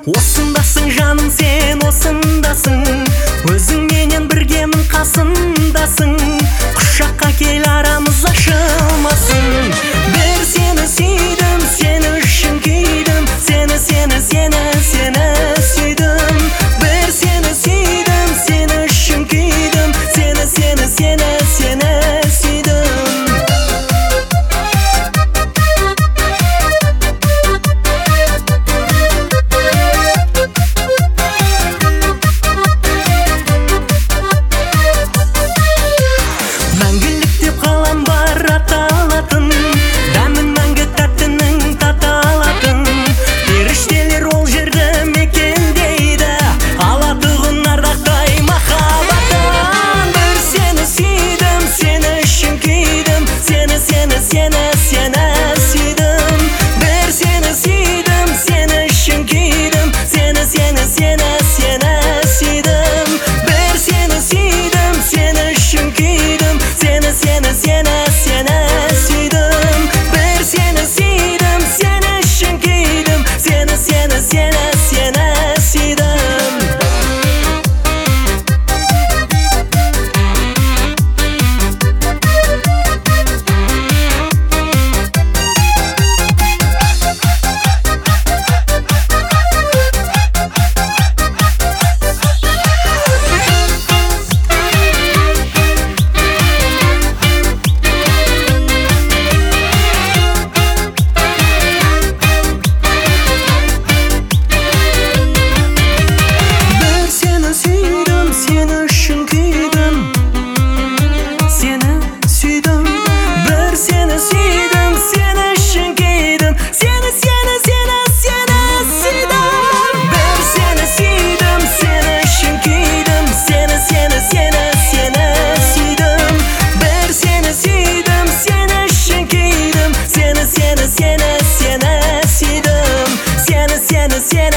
Осындасың жаным сен осындасың, өзіңменен біргемін қасымдасың. Құшаққа кел арамыз ашылмасын. Бір сені сүйдім, сені үшін күйдім, сені сүйдім. Бір сені сүйдім, сені үшін күйдім, сені сүйдім. Мәңгілік деп қалам бар аталатын, дәмін мәңгі тәттінің таталатын. Періштелер ол жерді мекендейді, алатұғын ардақтай махаббаттан. Бір сені сүйдім, сені үшін күйдім, сені сүйдім. Бір сені сүйдім, сені үшін күйдім, сені сүйдім. Бір сені сүйдім, сені үшін күйдім, сені сүйдім. Бір сені сүйдім, сені үшін күйдім, сені сүйдім. Сені